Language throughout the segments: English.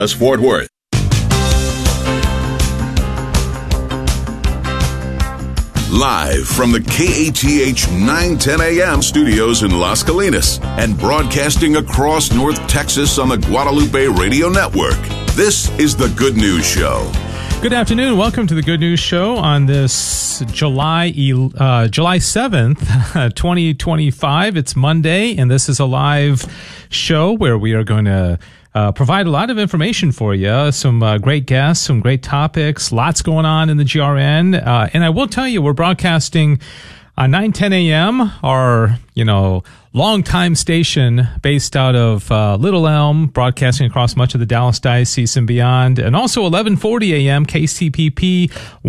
As Fort Worth. Live from the KATH 910 AM studios in Las Colinas and broadcasting across North Texas on the Guadalupe Radio Network. This is The Good News Show. Good afternoon. Welcome to The Good News Show on this July 7th, 2025. It's Monday, and this is a live show where we are going to provide a lot of information for you, some great guests, some great topics, lots going on in the GRN. And I will tell you, we're broadcasting on 910 AM, our, longtime station based out of Little Elm, broadcasting across much of the Dallas Diocese and beyond. And also 1140 AM, KCPP,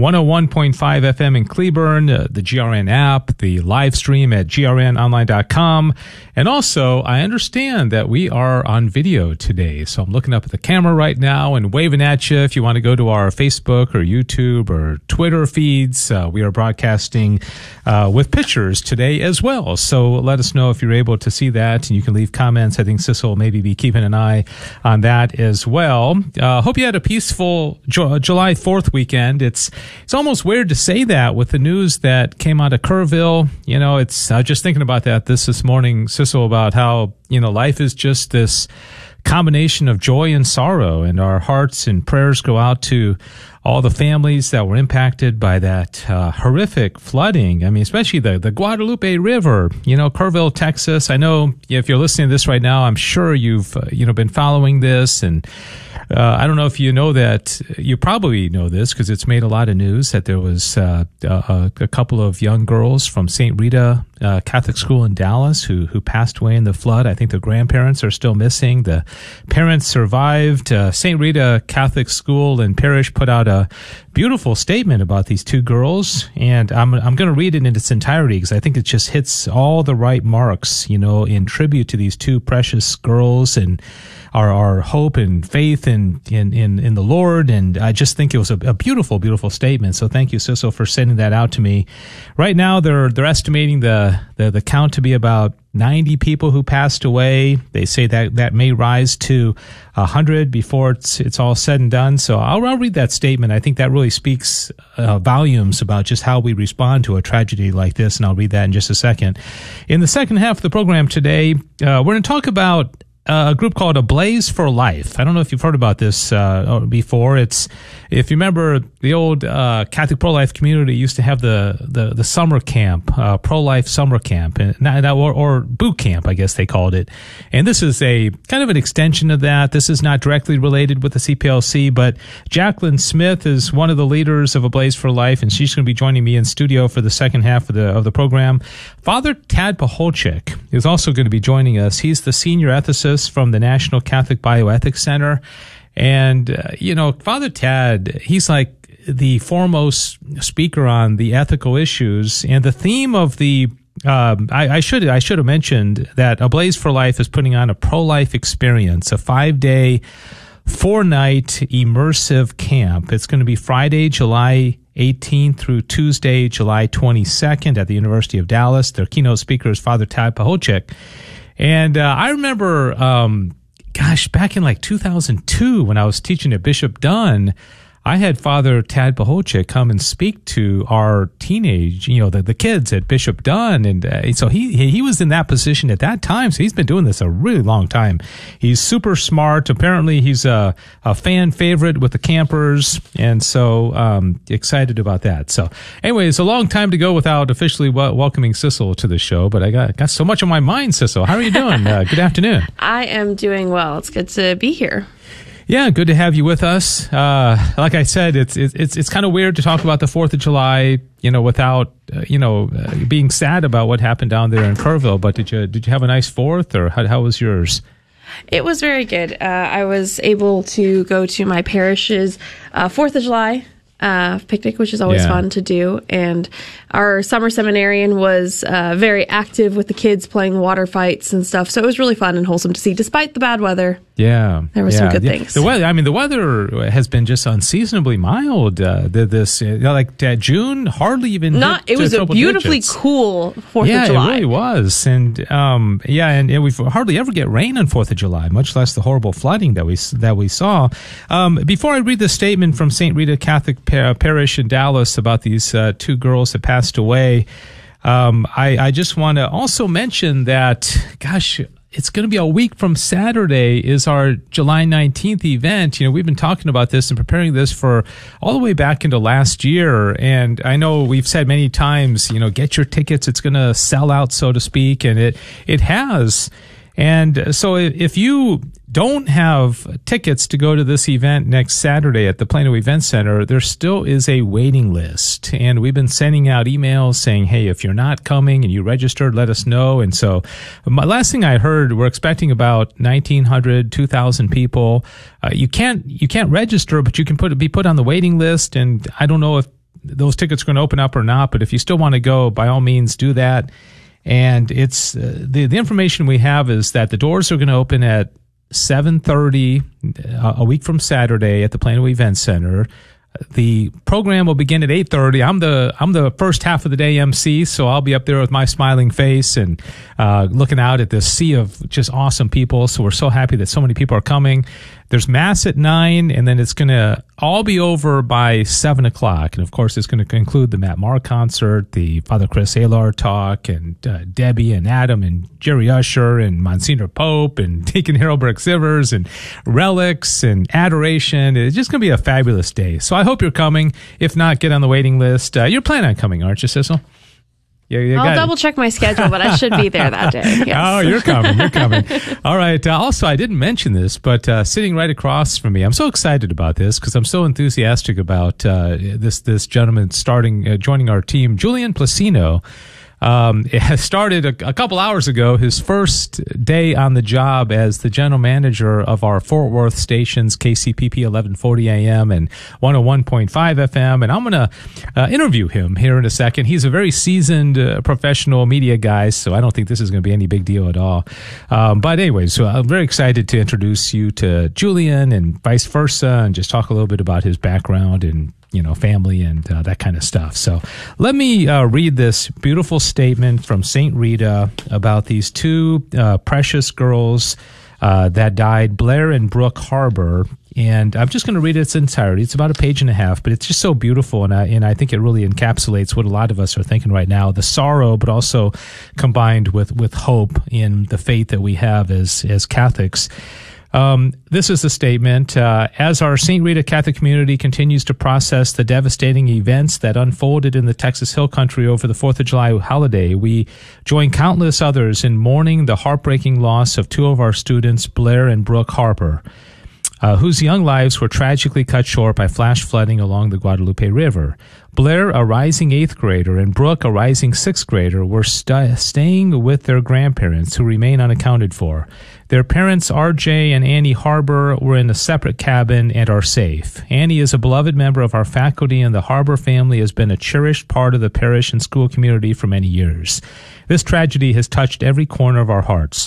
101.5 FM in Cleburne, the GRN app, the live stream at grnonline.com. And also, I understand that we are on video today. So I'm looking up at the camera right now and waving at you. If you want to go to our Facebook or YouTube or Twitter feeds, we are broadcasting with pictures today as well. So let us know if you're able to see that, and you can leave comments. I think Sissel will maybe be keeping an eye on that as well. Hope you had a peaceful July 4th weekend. It's almost weird to say that with the news that came out of Kerrville. I was just thinking about that this morning, Sissel, about how, life is just this combination of joy and sorrow, and our hearts and prayers go out to all the families that were impacted by that horrific flooding. I mean, especially the Guadalupe River, Kerrville, Texas. I know if you're listening to this right now, I'm sure you've, been following this. And I don't know if you know that, you probably know this because it's made a lot of news, that there was a couple of young girls from St. Rita Catholic School in Dallas who passed away in the flood. I think their grandparents are still missing. The parents survived. St. Rita Catholic School and Parish put out a beautiful statement about these two girls, and I'm going to read it in its entirety because I think it just hits all the right marks, in tribute to these two precious girls and our hope and faith in the Lord. And I just think it was a beautiful, beautiful statement. So thank you, Sissel, for sending that out to me. Right now, they're estimating the count to be about 90 people who passed away. They say that may rise to 100 before it's all said and done. So I'll read that statement. I think that really speaks volumes about just how we respond to a tragedy like this, and I'll read that in just a second. In the second half of the program today, we're going to talk about a group called A Blaze for Life. I don't know if you've heard about this before. It's, if you remember, the old Catholic pro-life community used to have the summer camp, pro-life summer camp, or boot camp, I guess they called it. And this is a kind of an extension of that. This is not directly related with the CPLC, but Jacqueline Smith is one of the leaders of A Blaze for Life, and she's going to be joining me in studio for the second half of the program. Father Tad Pacholczyk is also going to be joining us. He's the senior ethicist from the National Catholic Bioethics Center. And, Father Tad, he's like the foremost speaker on the ethical issues. And the theme of the I should have mentioned that A Blaze for Life is putting on a pro-life experience, a 5-day, 4-night immersive camp. It's going to be Friday, July 18th through Tuesday, July 22nd at the University of Dallas. Their keynote speaker is Father Tad Pacholczyk. And I remember, back in like 2002 when I was teaching at Bishop Dunn, I had Father Tad Pacholczyk come and speak to our teenage, the kids at Bishop Dunn. And so he was in that position at that time. So he's been doing this a really long time. He's super smart. Apparently he's a fan favorite with the campers. And so excited about that. So anyway, it's a long time to go without officially welcoming Sissel to the show. But I got so much on my mind, Sissel. How are you doing? Good afternoon. I am doing well. It's good to be here. Yeah, good to have you with us. Like I said, it's kind of weird to talk about the 4th of July, without, being sad about what happened down there in Kerrville. But did you have a nice 4th, or how was yours? It was very good. I was able to go to my parish's 4th of July picnic, which is always fun to do. And our summer seminarian was very active with the kids playing water fights and stuff. So it was really fun and wholesome to see, despite the bad weather. Yeah, there were some good things. The weather has been just unseasonably mild. June, hardly even. It was a beautifully cool 4th of July. Yeah, it really was, and we hardly ever get rain on 4th of July, much less the horrible flooding that we saw. Before I read the statement from St. Rita Catholic Parish in Dallas about these two girls that passed away, I just want to also mention that, gosh, it's going to be a week from Saturday is our July 19th event. We've been talking about this and preparing this for all the way back into last year. And I know we've said many times, get your tickets. It's going to sell out, so to speak. And it has. And so if you don't have tickets to go to this event next Saturday at the Plano Event Center, there still is a waiting list. And we've been sending out emails saying, hey, if you're not coming and you registered, let us know. And so my last thing I heard, we're expecting about 1,900, 2,000 people. You can't register, but you can be put on the waiting list. And I don't know if those tickets are going to open up or not, but if you still want to go, by all means, do that. And it's the information we have is that the doors are going to open at 7:30 a week from Saturday at the Plano Event Center. The program will begin at 8:30. I'm the first half of the day MC, so I'll be up there with my smiling face and looking out at this sea of just awesome people. So we're so happy that so many people are coming. There's Mass at 9, and then it's going to all be over by 7 o'clock. And, of course, it's going to conclude the Matt Maher concert, the Father Chris Alar talk, and Debbie and Adam and Jerry Usher and Monsignor Pope and Deacon Harold Burke-Sivers and Relics and Adoration. It's just going to be a fabulous day. So I hope you're coming. If not, get on the waiting list. You're planning on coming, aren't you, Sissel? I'll double check my schedule, but I should be there that day. Yes. Oh, you're coming. All right. Also, I didn't mention this, but sitting right across from me, I'm so excited about this because I'm so enthusiastic about this gentleman joining our team, Julian Placino. It has started a couple hours ago, his first day on the job as the general manager of our Fort Worth stations, KCPP 1140 AM and 101.5 FM. And I'm going to interview him here in a second. He's a very seasoned professional media guy, so I don't think this is going to be any big deal at all. But anyway, so I'm very excited to introduce you to Julian and vice versa and just talk a little bit about his background and family and that kind of stuff. So let me read this beautiful statement from St. Rita about these two precious girls that died, Blair and Brooke Harbor. And I'm just going to read its entirety. It's about a page and a half, but it's just so beautiful. And I think it really encapsulates what a lot of us are thinking right now, the sorrow, but also combined with hope in the faith that we have as Catholics. This is the statement. As our St. Rita Catholic community continues to process the devastating events that unfolded in the Texas Hill Country over the 4th of July holiday, we join countless others in mourning the heartbreaking loss of two of our students, Blair and Brooke Harbor, whose young lives were tragically cut short by flash flooding along the Guadalupe River. Blair, a rising 8th grader, and Brooke, a rising 6th grader, were staying with their grandparents, who remain unaccounted for. Their parents, R.J. and Annie Harbor, were in a separate cabin and are safe. Annie is a beloved member of our faculty, and the Harbor family has been a cherished part of the parish and school community for many years. This tragedy has touched every corner of our hearts.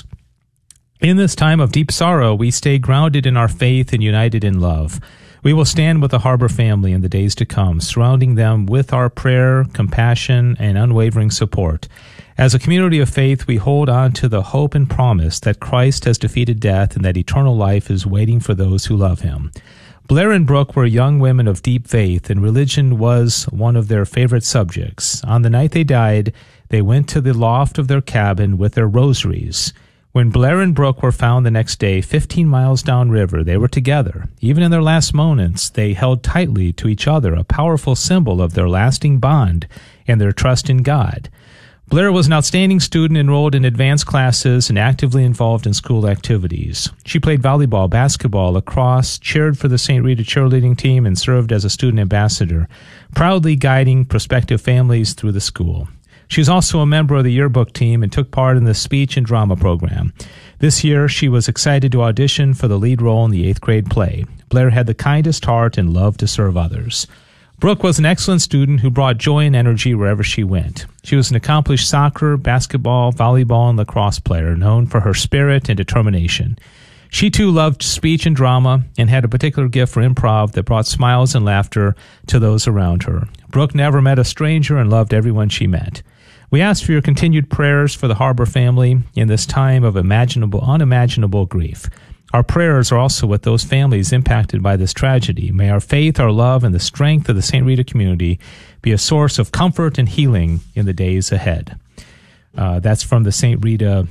In this time of deep sorrow, we stay grounded in our faith and united in love. We will stand with the Harbor family in the days to come, surrounding them with our prayer, compassion, and unwavering support. As a community of faith, we hold on to the hope and promise that Christ has defeated death and that eternal life is waiting for those who love him. Blair and Brooke were young women of deep faith, and religion was one of their favorite subjects. On the night they died, they went to the loft of their cabin with their rosaries. When Blair and Brooke were found the next day, 15 miles downriver, they were together. Even in their last moments, they held tightly to each other, a powerful symbol of their lasting bond and their trust in God. Blair was an outstanding student enrolled in advanced classes and actively involved in school activities. She played volleyball, basketball, lacrosse, cheered for the St. Rita cheerleading team, and served as a student ambassador, proudly guiding prospective families through the school. She was also a member of the yearbook team and took part in the speech and drama program. This year, she was excited to audition for the lead role in the 8th grade play. Blair had the kindest heart and loved to serve others. Brooke was an excellent student who brought joy and energy wherever she went. She was an accomplished soccer, basketball, volleyball, and lacrosse player, known for her spirit and determination. She too loved speech and drama and had a particular gift for improv that brought smiles and laughter to those around her. Brooke never met a stranger and loved everyone she met. We ask for your continued prayers for the Harbor family in this time of unimaginable grief. Our prayers are also with those families impacted by this tragedy. May our faith, our love, and the strength of the St. Rita community be a source of comfort and healing in the days ahead. That's from the St. Rita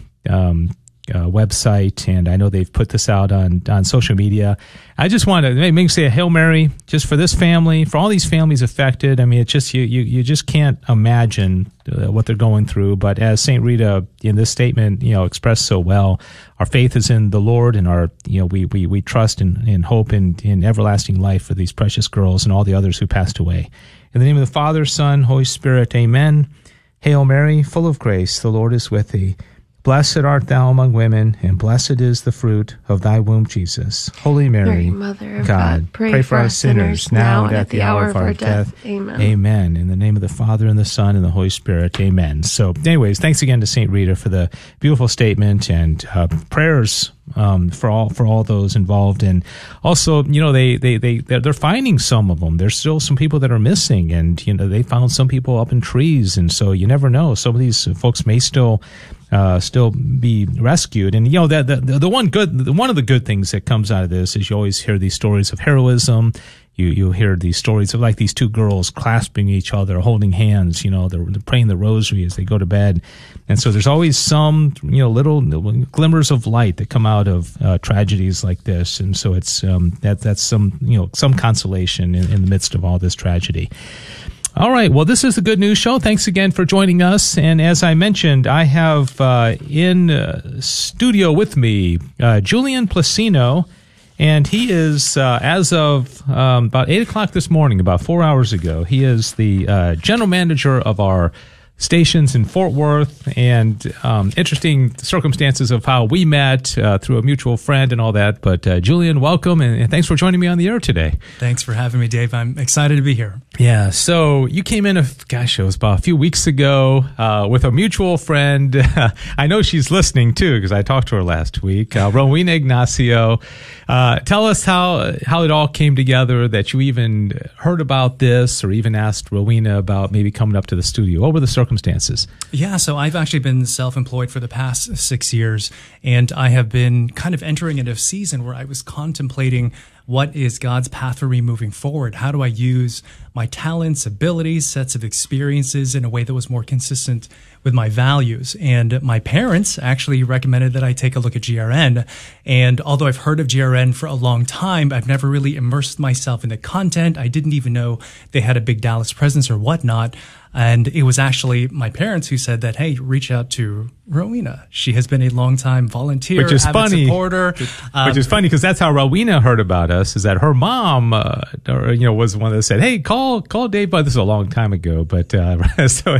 website, and I know they've put this out on social media. I just want to maybe say a Hail Mary just for this family, for all these families affected. I mean, it's just you just can't imagine what they're going through. But as St. Rita in this statement, expressed so well, our faith is in the Lord, and our we trust and hope in everlasting life for these precious girls and all the others who passed away. In the name of the Father, Son, Holy Spirit, Amen. Hail Mary, full of grace, the Lord is with thee. Blessed art thou among women, and blessed is the fruit of thy womb, Jesus. Holy Mary, Mother of God, pray for us sinners, now and at the hour of our death. Amen. Amen. In the name of the Father, and the Son, and the Holy Spirit. Amen. So anyways, thanks again to St. Rita for the beautiful statement and prayers for all those involved. And also, they're finding some of them. There's still some people that are missing, and they found some people up in trees, and so you never know. Some of these folks may still be rescued. And one of the good things that comes out of this is you always hear these stories of heroism. You hear these stories of like these two girls clasping each other, holding hands. They're praying the rosary as they go to bed, and so there's always some little glimmers of light that come out of tragedies like this. And so it's that's some consolation in the midst of all this tragedy. All right. Well, this is the Good News Show. Thanks again for joining us. And as I mentioned, I have in studio with me Julian Placino, and he is, as of about 8 o'clock this morning, about 4 hours ago, he is the general manager of our stations in Fort Worth, and interesting circumstances of how we met through a mutual friend and all that. But Julian, welcome, and thanks for joining me on the air today. Thanks for having me, Dave. I'm excited to be here. Yeah, so you came in, it was about a few weeks ago with a mutual friend. I know she's listening too, because I talked to her last week, Rowena Ignacio. Tell us how it all came together, that you even heard about this or even asked Rowena about maybe coming up to the studio. What were the circumstances? Yeah, so I've actually been self-employed for the past 6 years, and I have been kind of entering into a season where I was contemplating what is God's path for me moving forward? How do I use my talents, abilities, sets of experiences in a way that was more consistent with my values? And my parents actually recommended that I take a look at GRN. And although I've heard of GRN for a long time, I've never really immersed myself in the content. I didn't even know they had a big Dallas presence or whatnot. And it was actually my parents who said that, hey, reach out to Rowena. She has been a longtime volunteer, which is funny, supporter. Which is funny because that's how Rowena heard about us. Is that her mom, was the one that said, "Hey, call Dave." But this is a long time ago. But so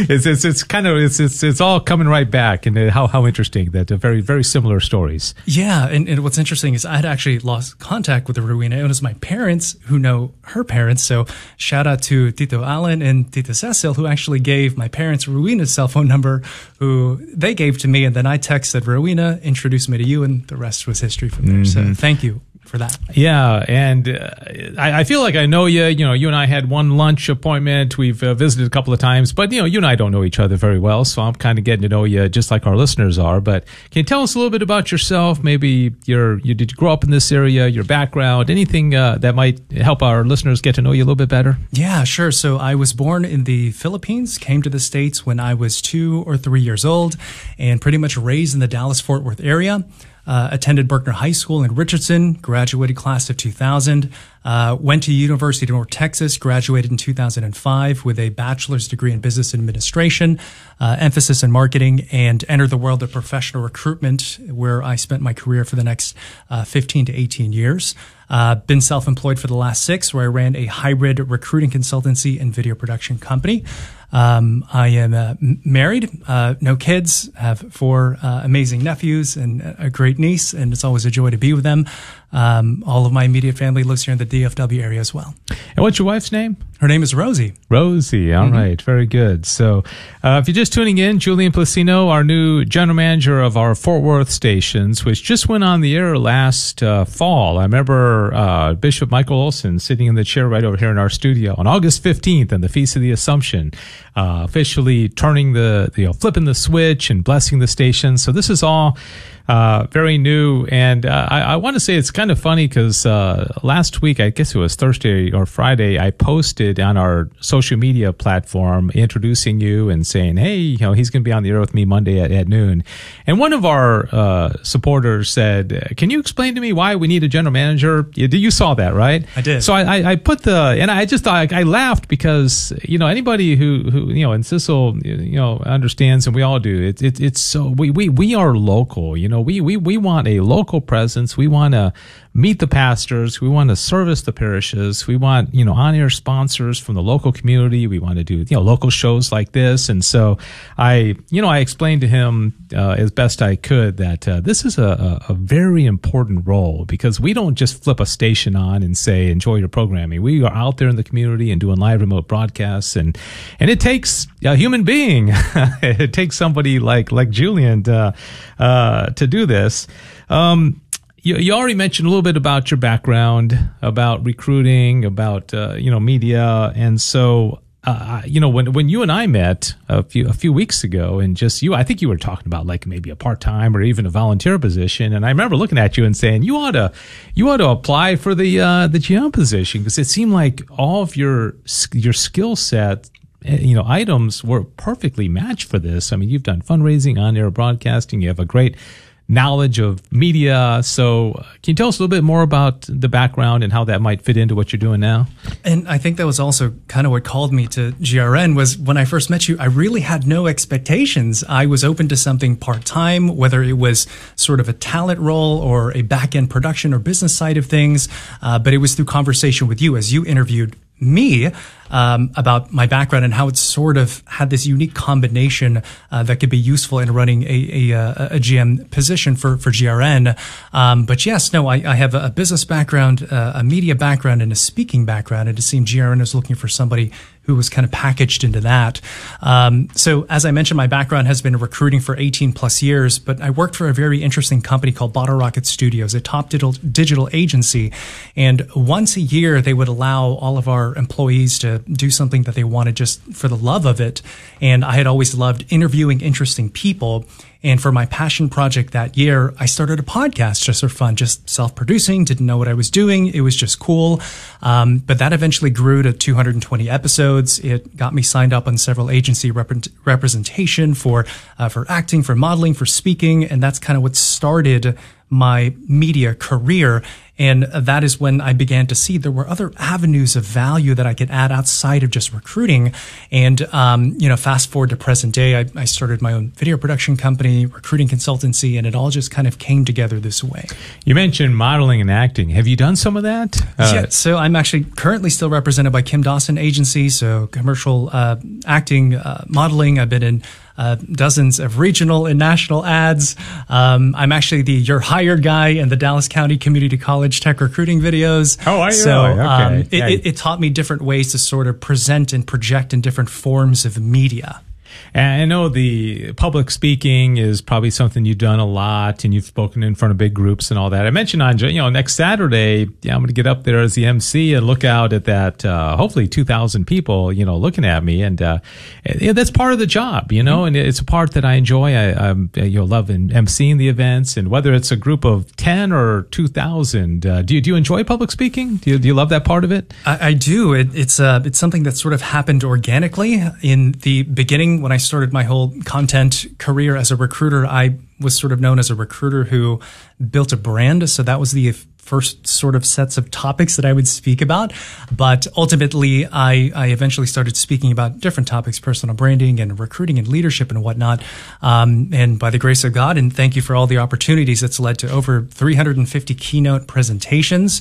it's all coming right back, and how interesting that very very similar stories. Yeah, and what's interesting is I had actually lost contact with Rowena. It was my parents who know her parents. So shout out to Tito Allen and Tita Cecil, who actually gave my parents Rowena's cell phone number, who they gave to me, and then I texted Rowena, introduced me to you, and the rest was history from there. Mm-hmm. So thank you for that. Yeah, and I feel like I know you. You and I had one lunch appointment. We've visited a couple of times, but you and I don't know each other very well, so I'm kind of getting to know you just like our listeners are. But can you tell us a little bit about yourself? Maybe did you grow up in this area, your background, anything that might help our listeners get to know you a little bit better? Yeah, sure. So I was born in the Philippines, came to the States when I was 2 or 3 years old, and pretty much raised in the Dallas-Fort Worth area. Attended Berkner High School in Richardson, graduated class of 2000, went to University of North Texas, graduated in 2005 with a bachelor's degree in business administration, emphasis in marketing, and entered the world of professional recruitment, where I spent my career for the next 15 to 18 years. Been self-employed for the last 6, where I ran a hybrid recruiting consultancy and video production company. I am married, no kids, have 4 amazing nephews and a great niece, and it's always a joy to be with them. All of my immediate family lives here in the DFW area as well. And what's your wife's name? Her name is Rosie. Rosie. All right. Very good. So if you're just tuning in, Julian Placino, our new general manager of our Fort Worth stations, which just went on the air last fall. I remember Bishop Michael Olson sitting in the chair right over here in our studio on August 15th on the Feast of the Assumption, officially turning flipping the switch and blessing the station. So this is all very new. And I want to say it's kind of funny because last week, I guess it was Thursday or Friday, I posted on our social media platform introducing you and saying, hey, he's going to be on the air with me Monday at noon. And one of our supporters said, can you explain to me why we need a general manager? You saw that, right? I did. So I put and I just thought, I laughed because, anybody who and Cecil, understands, and we all do, it's so, we are local, we want a local presence. We want to meet the pastors. We want to service the parishes. We want, on-air sponsors from the local community. We want to do, local shows like this. And so I explained to him as best I could that this is a very important role because we don't just flip a station on and say, enjoy your programming. We are out there in the community and doing live remote broadcasts. And it takes a human being. It takes somebody like Julian to do this. You already mentioned a little bit about your background, about recruiting, about media, and so when you and I met a few weeks ago, and I think you were talking about like maybe a part-time or even a volunteer position, and I remember looking at you and saying you ought to apply for the GM position because it seemed like all of your skill set. Items were perfectly matched for this. I mean, you've done fundraising, on-air broadcasting. You have a great knowledge of media. So can you tell us a little bit more about the background and how that might fit into what you're doing now? And I think that was also kind of what called me to GRN was when I first met you, I really had no expectations. I was open to something part-time, whether it was sort of a talent role or a back-end production or business side of things. But it was through conversation with you as you interviewed me about my background and how it sort of had this unique combination that could be useful in running a GM position for GRN. But yes, no, I have a business background, a media background, and a speaking background, and it seemed GRN was looking for somebody who was kind of packaged into that. So as I mentioned, my background has been recruiting for 18 plus years, but I worked for a very interesting company called Bottle Rocket Studios, a top digital agency. And once a year, they would allow all of our employees to do something that they wanted just for the love of it. And I had always loved interviewing interesting people. And for my passion project that year, I started a podcast just for fun, just self-producing, didn't know what I was doing. It was just cool. But that eventually grew to 220 episodes. It got me signed up on several agency representation for acting, for modeling, for speaking. And that's kind of what started my media career. And that is when I began to see there were other avenues of value that I could add outside of just recruiting. And, fast forward to present day, I started my own video production company, recruiting consultancy, and it all just kind of came together this way. You mentioned modeling and acting. Have you done some of that? Yeah, so I'm actually currently still represented by Kim Dawson Agency, so commercial acting, modeling. I've been in dozens of regional and national ads. I'm actually the You're Hired guy in the Dallas County Community College tech recruiting videos. Oh, are you? So really? Okay. It taught me different ways to sort of present and project in different forms of media. And I know the public speaking is probably something you've done a lot, and you've spoken in front of big groups and all that. I mentioned on, next Saturday, I'm going to get up there as the MC and look out at that, hopefully 2,000 people, looking at me. And that's part of the job, and it's a part that I enjoy. I love emceeing the events, and whether it's a group of 10 or 2,000, do you enjoy public speaking? Do you love that part of it? I do. It's something that sort of happened organically in the beginning. When I started my whole content career as a recruiter, I was sort of known as a recruiter who built a brand. So that was the first sort of sets of topics that I would speak about. But ultimately, I eventually started speaking about different topics, personal branding and recruiting and leadership and whatnot. And by the grace of God, and thank you for all the opportunities, it's led to over 350 keynote presentations.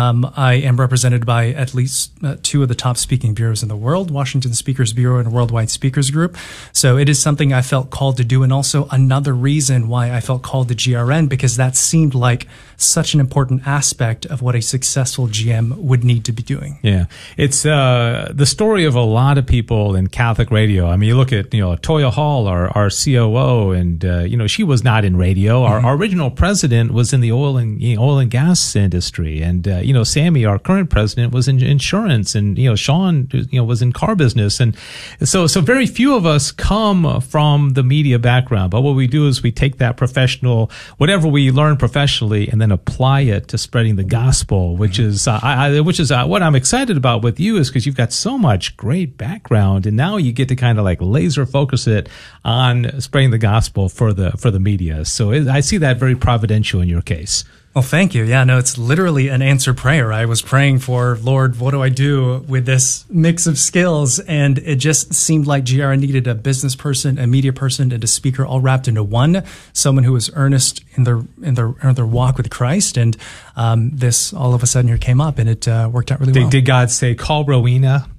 I am represented by at least two of the top speaking bureaus in the world, Washington Speakers Bureau and Worldwide Speakers Group. So it is something I felt called to do. And also another reason why I felt called to GRN, because that seemed like such an important aspect of what a successful GM would need to be doing. Yeah. It's the story of a lot of people in Catholic radio. I mean, you look at, Toya Hall, our COO, and, she was not in radio. Our original president was in the oil and gas industry. And, Sammy, our current president, was in insurance. And, Sean, was in car business. And so very few of us come from the media background. But what we do is we take that professional, whatever we learn professionally, and then apply it to spreading the gospel, which is what I'm excited about with you, is because you've got so much great background, and now you get to kind of like laser focus it on spreading the gospel for the media. So I see that very providential in your case. Well, thank you. Yeah, no, it's literally an answered prayer. I was praying for, Lord, what do I do with this mix of skills? And it just seemed like GRN needed a business person, a media person, and a speaker all wrapped into one, someone who was earnest in their walk with Christ. And this all of a sudden here came up, and it worked out really well. Did God say, call Rowena?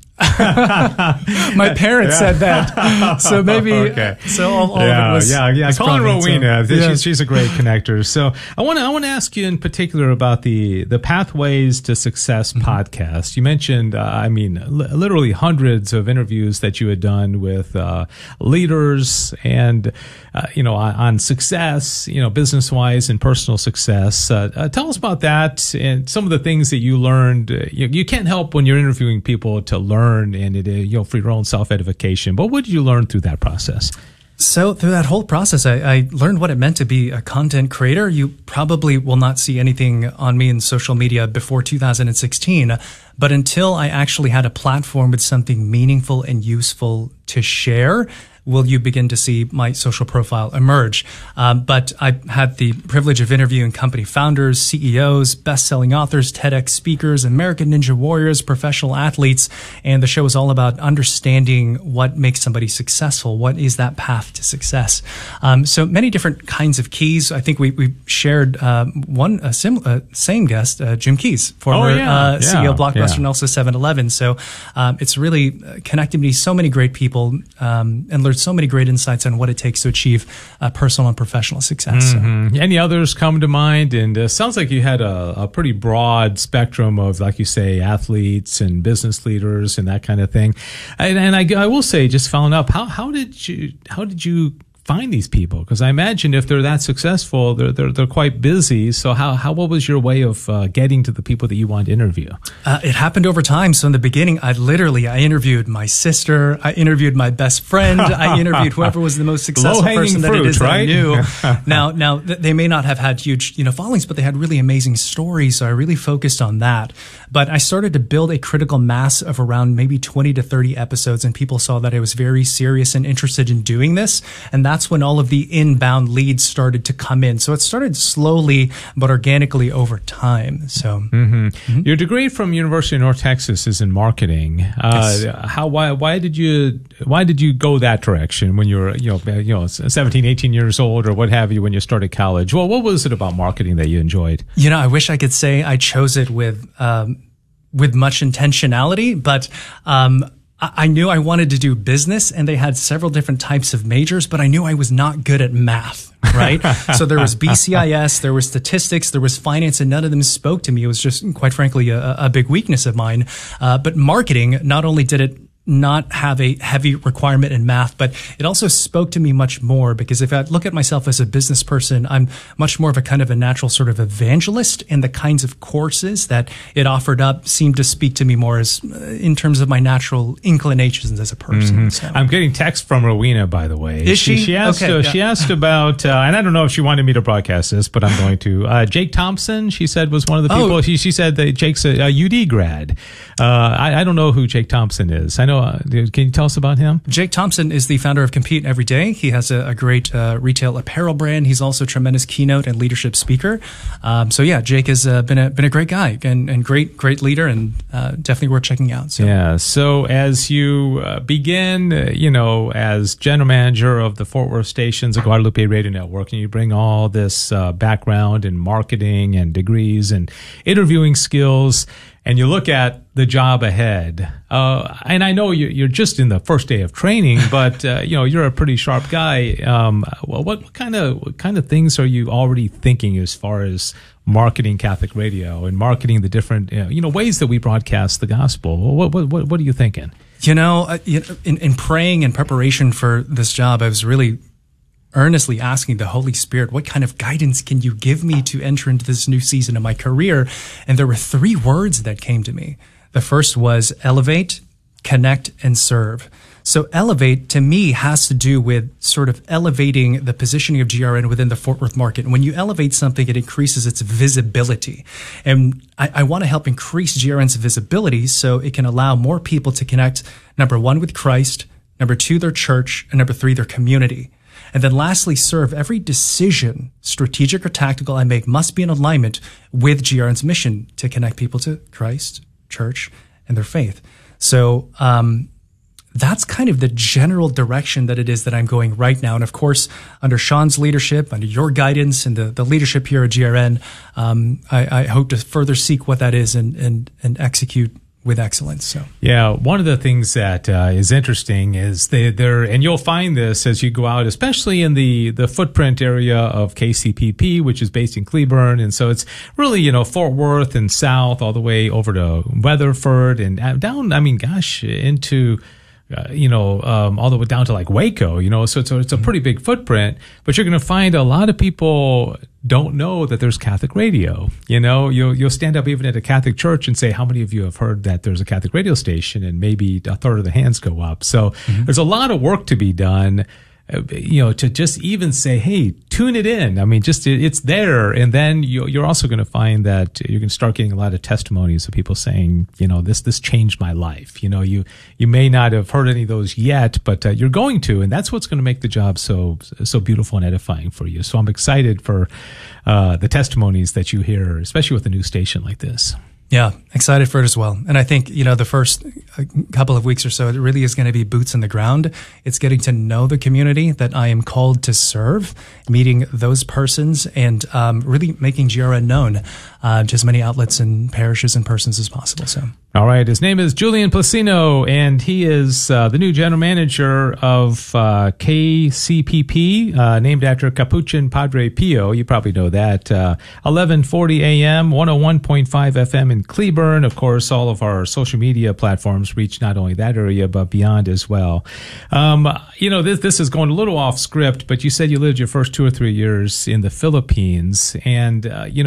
My parents said that, so maybe. Okay. So all of it was. Yeah. Call her Rowena. So, she's a great connector. So I want to ask you in particular about the Pathways to Success podcast. You mentioned, literally hundreds of interviews that you had done with leaders and on success, business wise and personal success. Tell us about that and some of the things that you learned. You can't help when you're interviewing people to learn and for your own self-edification. But what did you learn through that process? So through that whole process, I learned what it meant to be a content creator. You probably will not see anything on me in social media before 2016, but until I actually had a platform with something meaningful and useful to share, will you begin to see my social profile emerge. But I had the privilege of interviewing company founders, CEOs, best-selling authors, TEDx speakers, American Ninja Warriors, professional athletes, and the show is all about understanding what makes somebody successful. What is that path to success? So many different kinds of keys. I think we shared same guest, Jim Keys, former CEO of Blockbuster and also 7-Eleven. So it's really connected me to so many great people and learned so many great insights on what it takes to achieve personal and professional success. Mm-hmm. Any others come to mind? And sounds like you had a pretty broad spectrum of, like you say, athletes and business leaders and that kind of thing. And I will say, just following up, how did you find these people? Because I imagine if they're that successful, they're quite busy. So what was your way of getting to the people that you want to interview? It happened over time. So in the beginning, I interviewed my sister, I interviewed my best friend, I interviewed whoever was the most successful person that it is that I knew. Now they may not have had huge followings, but they had really amazing stories. So I really focused on that. But I started to build a critical mass of around maybe 20 to 30 episodes, and people saw that I was very serious and interested in doing this. And that's when all of the inbound leads started to come in. So it started slowly but organically over time. So your degree from University of North Texas is in marketing. Yes. Why did you go that direction when you were 17, 18 years old or what have you when you started college? Well, what was it about marketing that you enjoyed? I wish I could say I chose it with much intentionality, but I knew I wanted to do business, and they had several different types of majors, but I knew I was not good at math, right? So there was BCIS, there was statistics, there was finance, and none of them spoke to me. It was just, quite frankly, a big weakness of mine. But marketing, not only did it not have a heavy requirement in math, but it also spoke to me much more, because if I look at myself as a business person, I'm much more of a kind of a natural sort of evangelist, and the kinds of courses that it offered up seemed to speak to me more as in terms of my natural inclinations as a person. Mm-hmm. So. I'm getting text from Rowena, by the way. Is she? She asked, okay, she asked about, and I don't know if she wanted me to broadcast this, but I'm going to. Jake Thompson, she said, was one of the people. Oh. She said that Jake's a UD grad. I don't know who Jake Thompson is. I know. Can you tell us about him? Jake Thompson is the founder of Compete Every Day. He has a great retail apparel brand. He's also a tremendous keynote and leadership speaker. So yeah, Jake has been a great guy and great leader, and definitely worth checking out. So. Yeah. So as you begin, as general manager of the Fort Worth stations of Guadalupe Radio Network, and you bring all this background in marketing and degrees and interviewing skills, and you look at the job ahead, and I know you're just in the first day of training, but you're a pretty sharp guy. What kind of things are you already thinking as far as marketing Catholic radio and marketing the different ways that we broadcast the gospel. What are you thinking? In praying in preparation for this job, I was really earnestly asking the Holy Spirit, what kind of guidance can you give me to enter into this new season of my career? And there were 3 words that came to me. The first was elevate, connect, and serve. So elevate, to me, has to do with sort of elevating the positioning of GRN within the Fort Worth market. And when you elevate something, it increases its visibility. And I want to help increase GRN's visibility so it can allow more people to connect, number 1, with Christ, number 2, their church, and number 3, their community. And then lastly, serve. Every decision, strategic or tactical, I make must be in alignment with GRN's mission to connect people to Christ, church, and their faith. So that's kind of the general direction that it is that I'm going right now. And of course, under Sean's leadership, under your guidance and the leadership here at GRN, I hope to further seek what that is and execute with excellence. So yeah, one of the things that is interesting is there, and you'll find this as you go out, especially in the footprint area of KCPP, which is based in Cleburne, and so it's really Fort Worth and south all the way over to Weatherford and down. I mean, gosh, into all the way down to like Waco, so it's a pretty big footprint, but you're going to find a lot of people don't know that there's Catholic radio. You'll stand up even at a Catholic church and say, how many of you have heard that there's a Catholic radio station? And maybe a third of the hands go up. So there's a lot of work to be done, to just even say, hey, tune it in. I mean, just it's there. And then you're also going to find that you're going to start getting a lot of testimonies of people saying, this changed my life. You may not have heard any of those yet, but you're going to, and that's what's going to make the job so beautiful and edifying for you. So I'm excited for the testimonies that you hear, especially with a new station like this. Yeah, excited for it as well. And I think, the first couple of weeks or so, it really is going to be boots on the ground. It's getting to know the community that I am called to serve, meeting those persons, and really making GRN known to as many outlets and parishes and persons as possible. So. All right. His name is Julian Placino, and he is the new general manager of KCPP, named after Capuchin Padre Pio. You probably know that. 1140 AM, 101.5 FM in Cleburne. Of course, all of our social media platforms reach not only that area, but beyond as well. This is going a little off script, but you said you lived your first 2 or 3 years in the Philippines. And,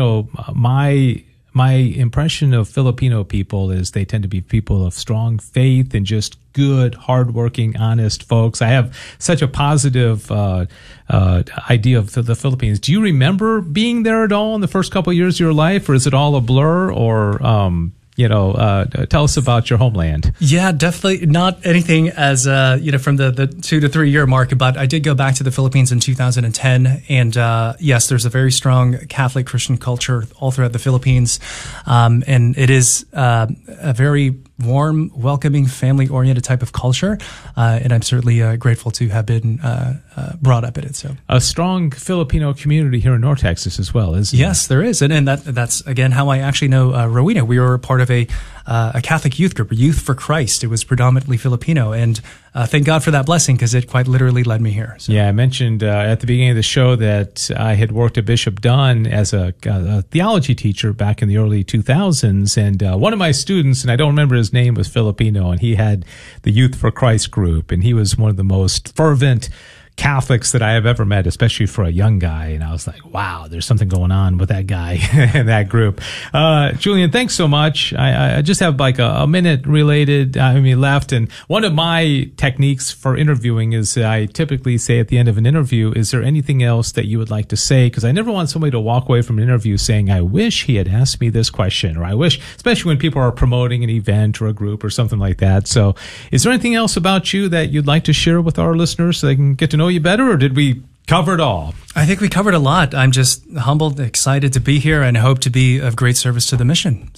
my impression of Filipino people is they tend to be people of strong faith and just good, hardworking, honest folks. I have such a positive idea of the Philippines. Do you remember being there at all in the first couple of years of your life, or is it all a blur? Or tell us about your homeland. Yeah, definitely not anything as from the 2 to 3 year mark, but I did go back to the Philippines in 2010, and yes, there's a very strong Catholic Christian culture all throughout the Philippines, and it is a very warm, welcoming, family-oriented type of culture, and I'm certainly grateful to have been brought up in it. So a strong Filipino community here in North Texas as well, isn't there? Yes, there is, and that's again how I actually know Rowena. We were part of a Catholic youth group, Youth for Christ. It was predominantly Filipino, and thank God for that blessing, because it quite literally led me here. So. Yeah, I mentioned at the beginning of the show that I had worked at Bishop Dunn as a theology teacher back in the early 2000s, and one of my students, and I don't remember his name, was Filipino, and he had the Youth for Christ group, and he was one of the most fervent Catholics that I have ever met, especially for a young guy. And I was like, wow, there's something going on with that guy and that group. Julian, thanks so much. I just have like a minute left. And one of my techniques for interviewing is I typically say at the end of an interview, is there anything else that you would like to say? Because I never want somebody to walk away from an interview saying, I wish he had asked me this question, or I wish, especially when people are promoting an event or a group or something like that. So is there anything else about you that you'd like to share with our listeners so they can get to know you better, or did we cover it all? I think we covered a lot. I'm just humbled, excited to be here, and hope to be of great service to the mission. So,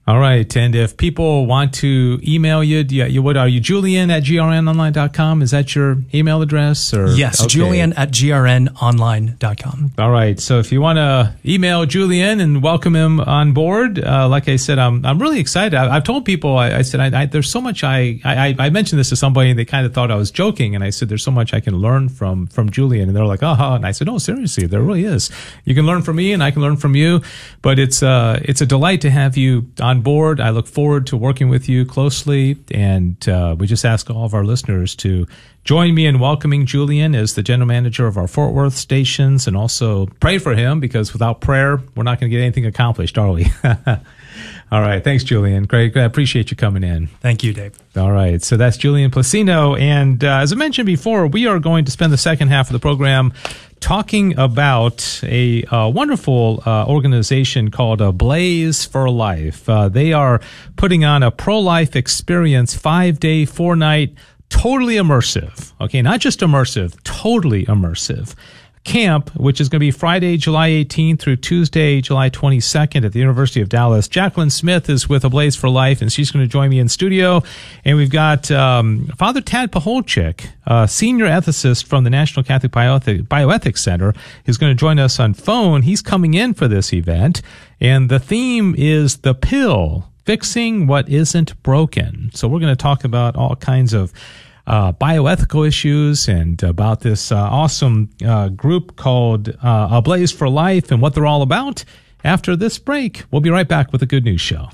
All right. And if people want to email you, what are you, Julian@grnonline.com? Is that your email address? Or? Yes, okay. Julian@grnonline.com. All right. So if you want to email Julian and welcome him on board, like I said, I'm really excited. I've told people, I said, there's so much I mentioned this to somebody and they kind of thought I was joking. And I said, there's so much I can learn from Julian. And they're like, and I said, no, seriously, there really is. You can learn from me and I can learn from you. But it's a delight to have you on board. I look forward to working with you closely, and we just ask all of our listeners to join me in welcoming Julian as the general manager of our Fort Worth stations, and also pray for him, because without prayer, we're not going to get anything accomplished, are we? All right. Thanks, Julian. Great. I appreciate you coming in. Thank you, Dave. All right. So that's Julian Placino. And as I mentioned before, we are going to spend the second half of the program talking about a wonderful organization called Blaze for Life. They are putting on a pro-life experience, 5-day, 4-night, totally immersive. Okay, not just immersive, totally immersive camp, which is going to be Friday, July 18th through Tuesday, July 22nd at the University of Dallas. Jacqueline Smith is with A Blaze for Life, and she's going to join me in studio. And we've got Father Tad Pacholczyk, senior ethicist from the National Catholic Bioethics Center, who's going to join us on phone. He's coming in for this event, and the theme is the pill, fixing what isn't broken. So we're going to talk about all kinds of bioethical issues and about this awesome group called A Blaze for Life and what they're all about. After this break, we'll be right back with the Good News Show.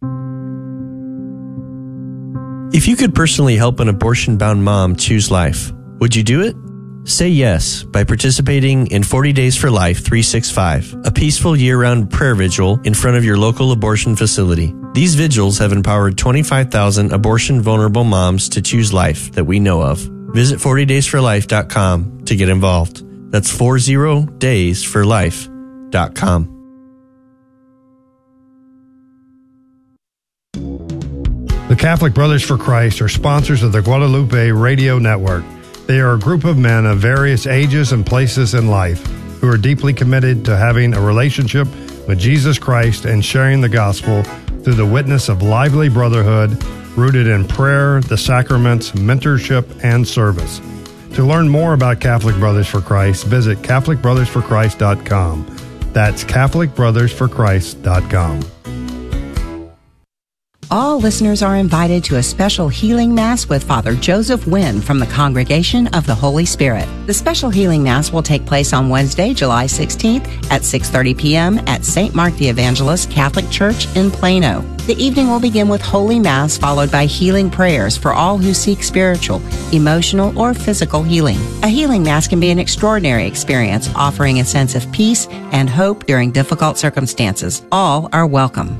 If you could personally help an abortion-bound mom choose life, would you do it? Say yes by participating in 40 Days for Life 365, a peaceful year-round prayer vigil in front of your local abortion facility. These vigils have empowered 25,000 abortion-vulnerable moms to choose life that we know of. Visit 40daysforlife.com to get involved. That's 40daysforlife.com. The Catholic Brothers for Christ are sponsors of the Guadalupe Radio Network. They are a group of men of various ages and places in life who are deeply committed to having a relationship with Jesus Christ and sharing the gospel through the witness of lively brotherhood rooted in prayer, the sacraments, mentorship, and service. To learn more about Catholic Brothers for Christ, visit CatholicBrothersForChrist.com. That's CatholicBrothersForChrist.com. All listeners are invited to a special healing mass with Father Joseph Wynn from the Congregation of the Holy Spirit. The special healing mass will take place on Wednesday, July 16th at 6:30 p.m. at St. Mark the Evangelist Catholic Church in Plano. The evening will begin with Holy Mass, followed by healing prayers for all who seek spiritual, emotional, or physical healing. A healing mass can be an extraordinary experience, offering a sense of peace and hope during difficult circumstances. All are welcome.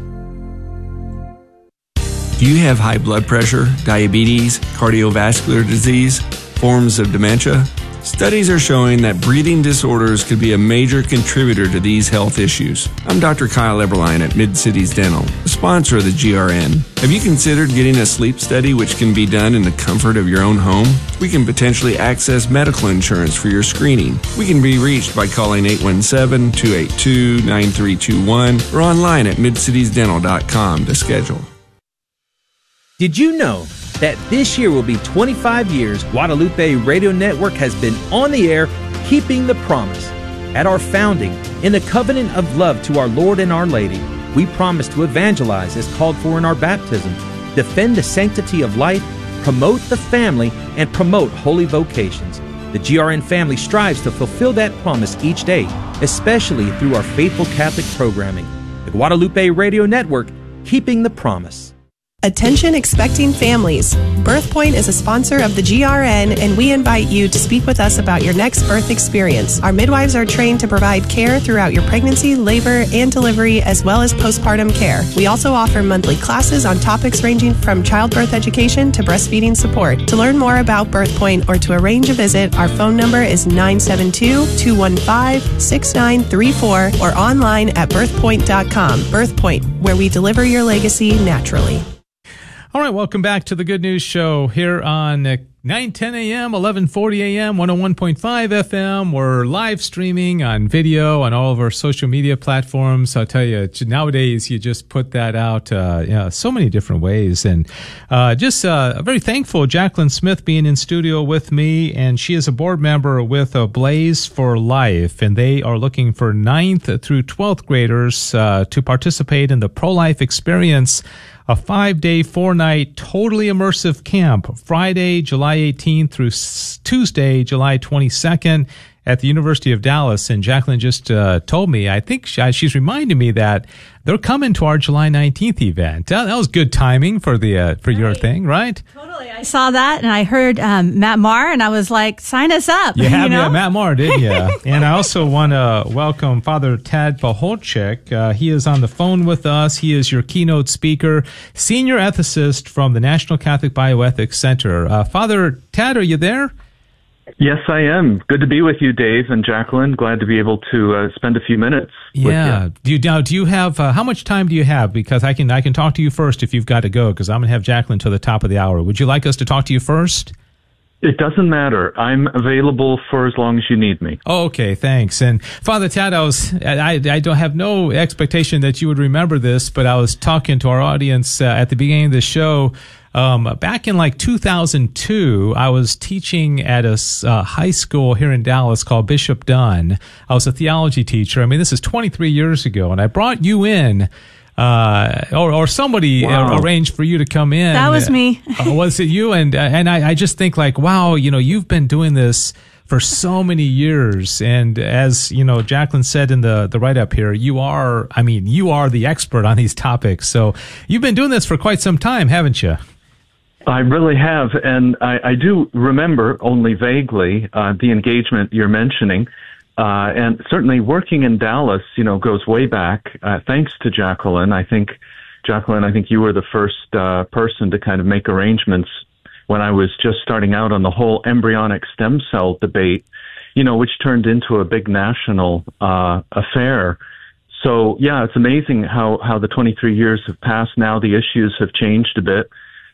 Do you have high blood pressure, diabetes, cardiovascular disease, forms of dementia? Studies are showing that breathing disorders could be a major contributor to these health issues. I'm Dr. Kyle Eberlein at Mid-Cities Dental, the sponsor of the GRN. Have you considered getting a sleep study which can be done in the comfort of your own home? We can potentially access medical insurance for your screening. We can be reached by calling 817-282-9321 or online at midcitiesdental.com to schedule. Did you know that this year will be 25 years Guadalupe Radio Network has been on the air, keeping the promise? At our founding, in the covenant of love to our Lord and Our Lady, we promised to evangelize as called for in our baptism, defend the sanctity of life, promote the family, and promote holy vocations. The GRN family strives to fulfill that promise each day, especially through our faithful Catholic programming. The Guadalupe Radio Network, keeping the promise. Attention expecting families. BirthPoint is a sponsor of the GRN, and we invite you to speak with us about your next birth experience. Our midwives are trained to provide care throughout your pregnancy, labor, and delivery, as well as postpartum care. We also offer monthly classes on topics ranging from childbirth education to breastfeeding support. To learn more about BirthPoint or to arrange a visit, our phone number is 972-215-6934 or online at birthpoint.com. BirthPoint, where we deliver your legacy naturally. All right, welcome back to the Good News Show here on 9:10 a.m., 11:40 a.m., 101.5 FM. We're live streaming on video on all of our social media platforms. I'll tell you, nowadays you just put that out so many different ways. And very thankful, Jacqueline Smith being in studio with me, and she is a board member with Blaze for Life, and they are looking for 9th through 12th graders to participate in the pro-life experience, a 5-day, 4-night, totally immersive camp, Friday, July 18th through Tuesday, July 22nd at the University of Dallas. And Jacqueline just told me, I think she's reminding me that they're coming to our July 19th event. That was good timing for your thing, right? Totally. I saw that, and I heard Matt Maher, and I was like, sign us up. You had Matt Maher, didn't you? And I also want to welcome Father Tad Pacholczyk. He is on the phone with us. He is your keynote speaker, senior ethicist from the National Catholic Bioethics Center. Father Tad, are you there? Yes, I am. Good to be with you, Dave and Jacqueline. Glad to be able to spend a few minutes with you. Do you have, how much time do you have? Because I can talk to you first if you've got to go, because I'm going to have Jacqueline till the top of the hour. Would you like us to talk to you first? It doesn't matter. I'm available for as long as you need me. Oh, okay, thanks. And Father Tad, I don't have no expectation that you would remember this, but I was talking to our audience at the beginning of the show. Back in 2002, I was teaching at a high school here in Dallas called Bishop Dunn. I was a theology teacher. I mean, this is 23 years ago, and I brought you in, or somebody arranged for you to come in. That was me. Was it you? And I just think wow, you've been doing this for so many years. And as, Jacqueline said in the write-up here, you are the expert on these topics. So you've been doing this for quite some time, haven't you? I really have, and I do remember only vaguely the engagement you're mentioning, and certainly working in Dallas, goes way back. Thanks to Jacqueline. I think you were the first person to kind of make arrangements when I was just starting out on the whole embryonic stem cell debate, which turned into a big national affair. So, yeah, it's amazing how the 23 years have passed. Now the issues have changed a bit.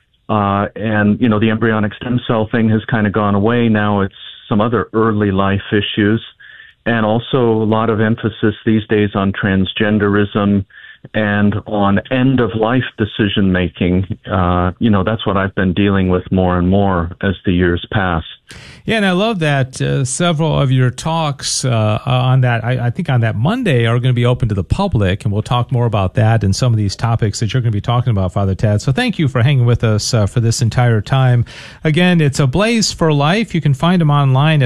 And the embryonic stem cell thing has kind of gone away. Now it's some other early life issues, and also a lot of emphasis these days on transgenderism and on end of life decision making. That's what I've been dealing with more and more as the years pass. Yeah, and I love that several of your talks on that, I think on that Monday, are going to be open to the public, and we'll talk more about that and some of these topics that you're going to be talking about, Father Tad. So thank you for hanging with us for this entire time. Again, it's A Blaze for Life. You can find them online at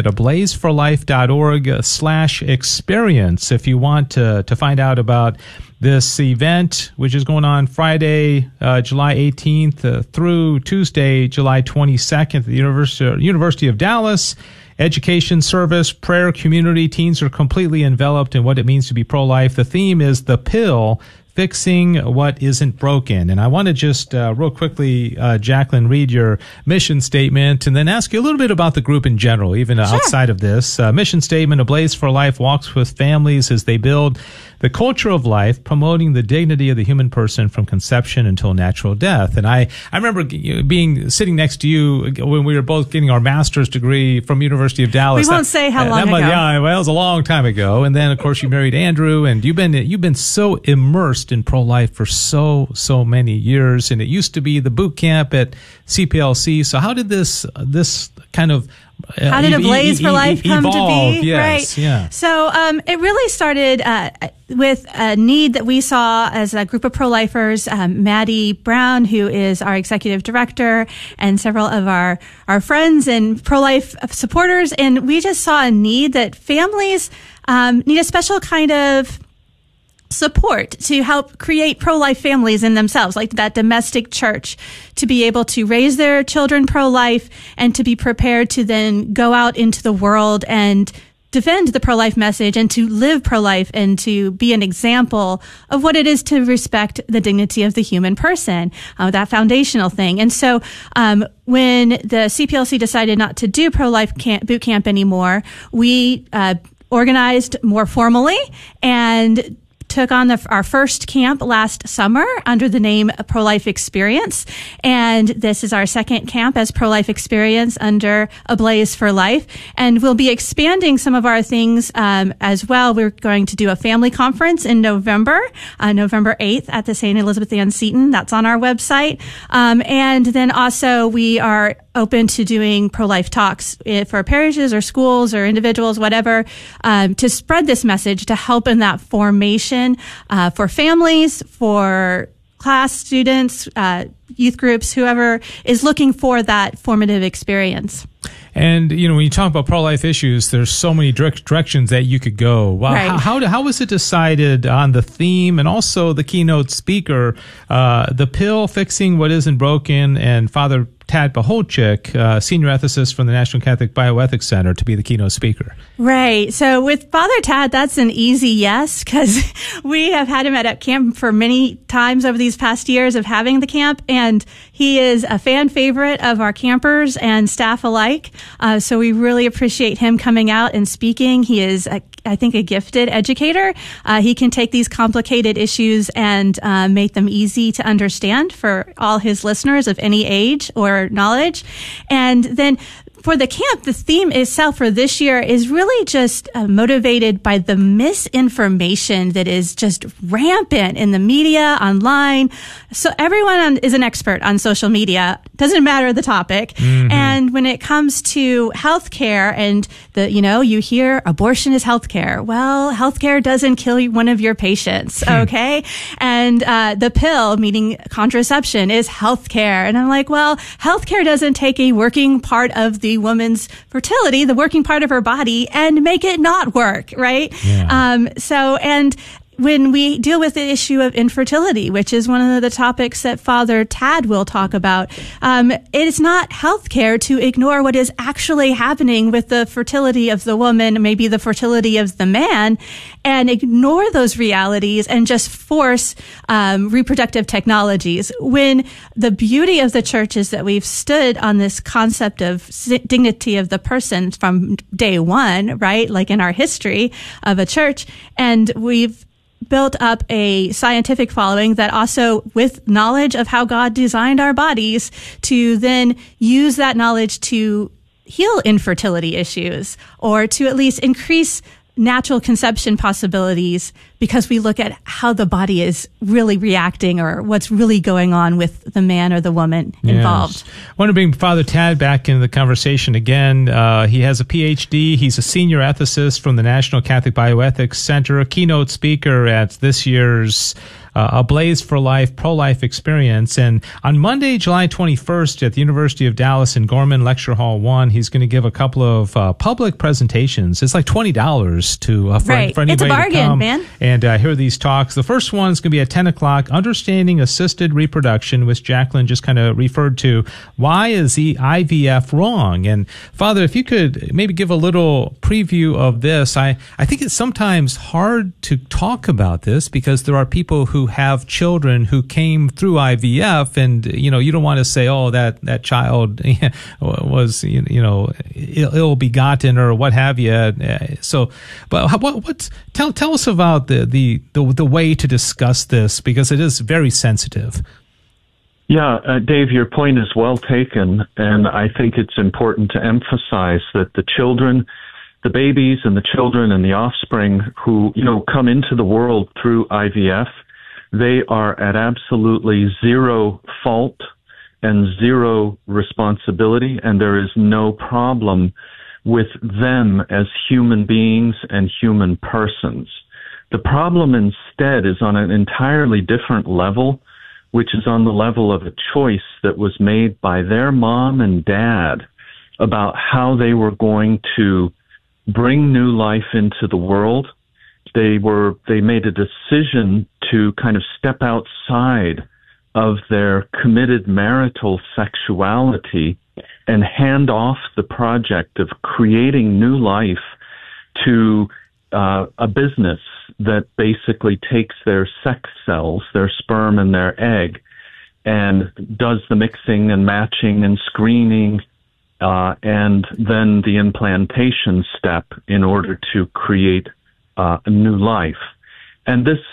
ablazeforlife.org/experience if you want to find out about this event, which is going on Friday, July 18th through Tuesday, July 22nd at the University of Dallas. Education, service, prayer, community. Teens are completely enveloped in what it means to be pro-life. The theme is The Pill, Fixing What Isn't Broken. And I want to just real quickly, Jacqueline, read your mission statement and then ask you a little bit about the group in general, even outside of this. Mission statement: A Blaze for Life walks with families as they build the culture of life, promoting the dignity of the human person from conception until natural death. And I remember sitting next to you when we were both getting our master's degree from University of Dallas. We won't say how long ago. Yeah, well, it was a long time ago. And then, of course, you married Andrew, and you've been so immersed in pro-life for so many years. And it used to be the boot camp at CPLC. So how did this kind of how did A Blaze for Life come to be? Yes, right. Yeah. So it really started with a need that we saw as a group of pro-lifers. Maddie Brown, who is our executive director, and several of our friends and pro-life supporters, and we just saw a need that families need a special kind of support to help create pro-life families in themselves, like that domestic church, to be able to raise their children pro-life and to be prepared to then go out into the world and defend the pro-life message and to live pro-life and to be an example of what it is to respect the dignity of the human person, that foundational thing. And so when the CPLC decided not to do pro-life boot camp anymore, we organized more formally and took on our first camp last summer under the name Pro-Life Experience. And this is our second camp as Pro-Life Experience under A Blaze for Life. And we'll be expanding some of our things as well. We're going to do a family conference in November 8th at the St. Elizabeth Ann Seton. That's on our website. And then also we are open to doing pro-life talks for parishes or schools or individuals, whatever, to spread this message, to help in that formation for families, for class students, youth groups, whoever is looking for that formative experience. And, you know, when you talk about pro-life issues, there's so many directions that you could go. Wow. Right. How was it decided on the theme and also the keynote speaker, the pill, fixing what isn't broken, and Father Tad Pacholczyk, senior ethicist from the National Catholic Bioethics Center, to be the keynote speaker? Right. So with Father Tad, that's an easy yes, because we have had him at camp for many times over these past years of having the camp, and he is a fan favorite of our campers and staff alike. So we really appreciate him coming out and speaking. He is, I think, a gifted educator. He can take these complicated issues and make them easy to understand for all his listeners of any age or knowledge. And then for the camp, the theme itself for this year is really just motivated by the misinformation that is just rampant in the media, online. So everyone is an expert on social media. Doesn't matter the topic. Mm-hmm. And when it comes to healthcare and you hear abortion is healthcare. Well, healthcare doesn't kill one of your patients. Okay. And the pill, meaning contraception, is healthcare. And I'm like, well, healthcare doesn't take a working part of the woman's fertility, the working part of her body, and make it not work, right? Yeah. And when we deal with the issue of infertility, which is one of the topics that Father Tad will talk about, it is not healthcare to ignore what is actually happening with the fertility of the woman, maybe the fertility of the man, and ignore those realities and just force reproductive technologies. When the beauty of the church is that we've stood on this concept of dignity of the person from day one, right? Like in our history of a church, and we've built up a scientific following that also, with knowledge of how God designed our bodies, to then use that knowledge to heal infertility issues or to at least increase natural conception possibilities, because we look at how the body is really reacting or what's really going on with the man or the woman involved. Yes. I want to bring Father Tad back into the conversation again. He has a PhD. He's a senior ethicist from the National Catholic Bioethics Center, a keynote speaker at this year's A Blaze for Life Pro-Life Experience. And on Monday, July 21st at the University of Dallas in Gorman Lecture Hall 1, he's going to give a couple of public presentations. It's like $20 for anybody it's a bargain, to come man. And hear these talks. The first one is going to be at 10 o'clock, Understanding Assisted Reproduction, which Jacqueline just kind of referred to. Why is the IVF wrong? And Father, if you could maybe give a little preview of this. I think it's sometimes hard to talk about this because there are people who have children who came through IVF, and you don't want to say, oh, that child was ill begotten or what have you. So, but tell us about the way to discuss this, because it is very sensitive. Yeah, Dave, your point is well taken, and I think it's important to emphasize that the children, the babies and the children and the offspring who come into the world through IVF, they are at absolutely zero fault and zero responsibility, and there is no problem with them as human beings and human persons. The problem instead is on an entirely different level, which is on the level of a choice that was made by their mom and dad about how they were going to bring new life into the world. They made a decision to kind of step outside of their committed marital sexuality and hand off the project of creating new life to a business that basically takes their sex cells, their sperm and their egg, and does the mixing and matching and screening, and then the implantation step in order to create a new life. And this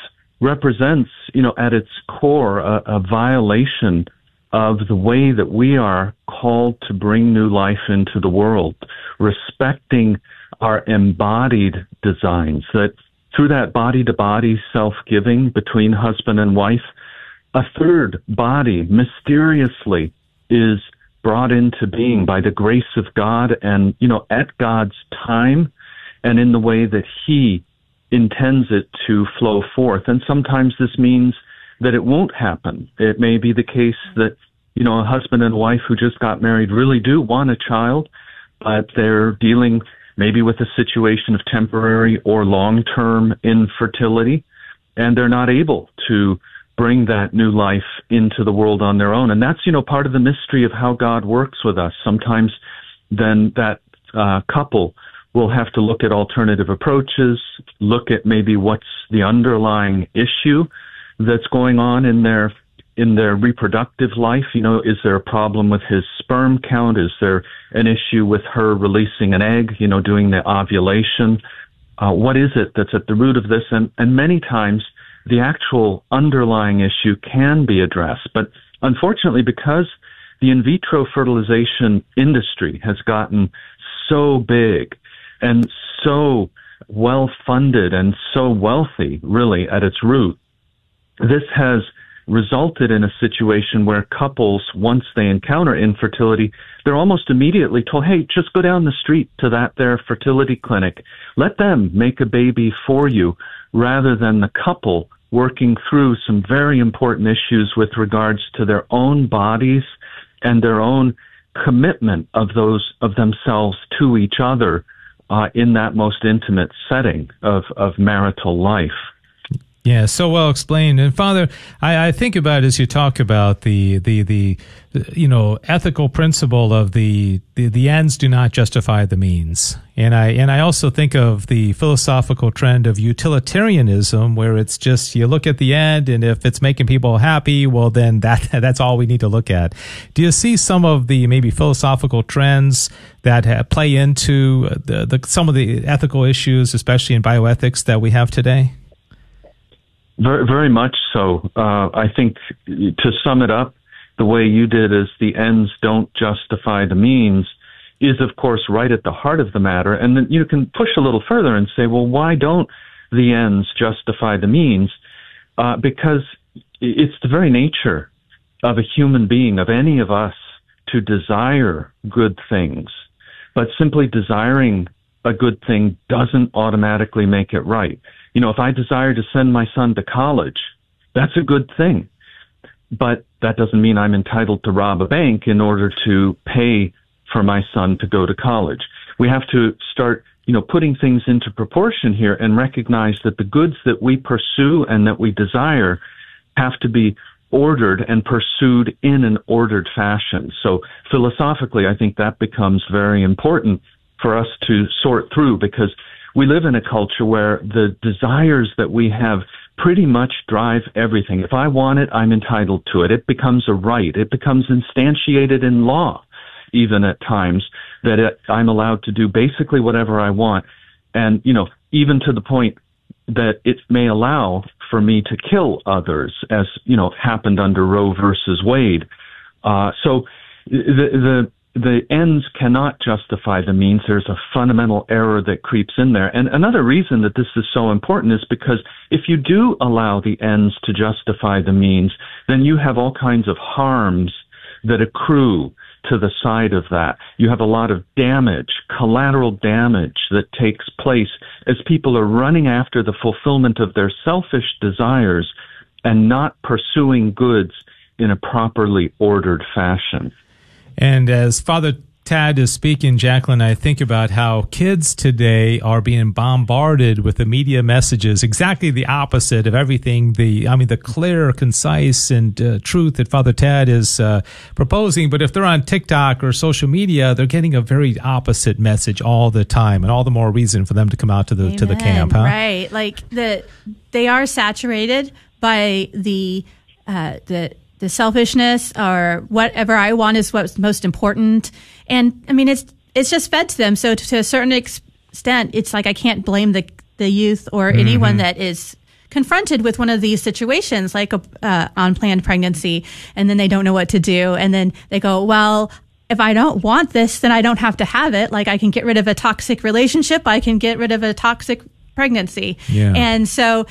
represents, at its core, a violation of the way that we are called to bring new life into the world, respecting our embodied designs, that through that body-to-body self-giving between husband and wife, a third body mysteriously is brought into being by the grace of God and, at God's time and in the way that He intends it to flow forth. And sometimes this means that it won't happen. It may be the case that, a husband and wife who just got married really do want a child, but they're dealing maybe with a situation of temporary or long-term infertility, and they're not able to bring that new life into the world on their own. And that's, part of the mystery of how God works with us. Sometimes then that couple will have to look at alternative approaches, look at maybe what's the underlying issue that's going on in their reproductive life. Is there a problem with his sperm count? Is there an issue with her releasing an egg, doing the ovulation? What is it that's at the root of this? And many times the actual underlying issue can be addressed. But unfortunately, because the in vitro fertilization industry has gotten so big and so well-funded and so wealthy, really, at its root, this has resulted in a situation where couples, once they encounter infertility, they're almost immediately told, hey, just go down the street to their fertility clinic. Let them make a baby for you, rather than the couple working through some very important issues with regards to their own bodies and their own commitment of themselves to each other in that most intimate setting of marital life. Yeah, so well explained. And Father, I think about as you talk about the ethical principle of the ends do not justify the means. And I also think of the philosophical trend of utilitarianism, where it's just you look at the end, and if it's making people happy, well then that's all we need to look at. Do you see some of the maybe philosophical trends that play into some of the ethical issues, especially in bioethics, that we have today? Very, very much so. I think to sum it up, the way you did is the ends don't justify the means is, of course, right at the heart of the matter. And then you can push a little further and say, well, why don't the ends justify the means? Because it's the very nature of a human being, of any of us, to desire good things. But simply desiring a good thing doesn't automatically make it right. If I desire to send my son to college, that's a good thing. But that doesn't mean I'm entitled to rob a bank in order to pay for my son to go to college. We have to start, putting things into proportion here and recognize that the goods that we pursue and that we desire have to be ordered and pursued in an ordered fashion. So philosophically, I think that becomes very important for us to sort through, because we live in a culture where the desires that we have pretty much drive everything. If I want it, I'm entitled to it. It becomes a right. It becomes instantiated in law, even at times, that I'm allowed to do basically whatever I want. And, even to the point that it may allow for me to kill others, as, happened under Roe versus Wade. So the ends cannot justify the means. There's a fundamental error that creeps in there. And another reason that this is so important is because if you do allow the ends to justify the means, then you have all kinds of harms that accrue to the side of that. You have a lot of damage, collateral damage that takes place as people are running after the fulfillment of their selfish desires and not pursuing goods in a properly ordered fashion. And as Father Tad is speaking, Jacqueline, I think about how kids today are being bombarded with the media messages, exactly the opposite of everything, the clear, concise, and truth that Father Tad is proposing. But if they're on TikTok or social media, they're getting a very opposite message all the time, and all the more reason for them to come out to the camp. Huh? Right, like they are saturated by the selfishness, or whatever I want is what's most important. And it's just fed to them. So to a certain extent, it's like I can't blame the youth or anyone that is confronted with one of these situations, like unplanned pregnancy, and then they don't know what to do. And then they go, well, if I don't want this, then I don't have to have it. Like, I can get rid of a toxic relationship. I can get rid of a toxic pregnancy. Yeah. And so